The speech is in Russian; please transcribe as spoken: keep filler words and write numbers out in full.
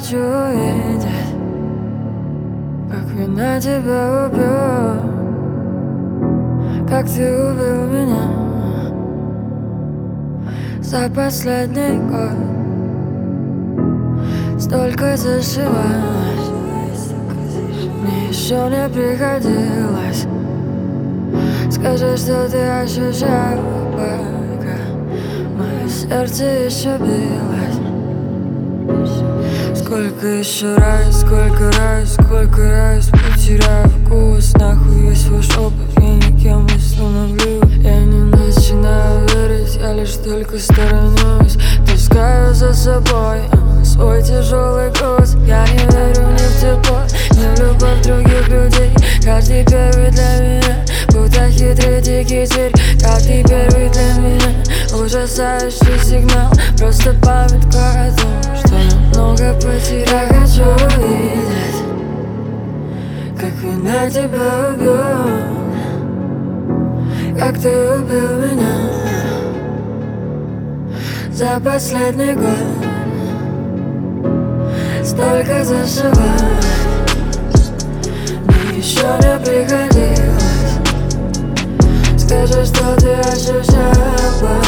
хочу увидеть, как вина тебя убьет, как ты убил меня за последний год. Столько зашивалось, мне еще не приходилось. Скажи, что ты ощущал, пока мое сердце еще билось. Сколько еще раз, сколько раз, сколько раз потеряю вкус. Нахуй весь ваш опыт, я никем не становлюсь. Я не начинаю верить, я лишь только сторонюсь. Таскаю за собой свой тяжелый груз. Я не верю ни в тепло, ни в любовь других людей. Каждый первый для меня, будто хитрый дикий зверь. Каждый первый для меня, ужасающий сигнал. Просто памятка о том, что я много потерял. Я хочу увидеть, как вина тебя убьет, как ты убил меня за последний год. Столько зашивалось, мне еще не приходилось. Скажи, что ты ощущала.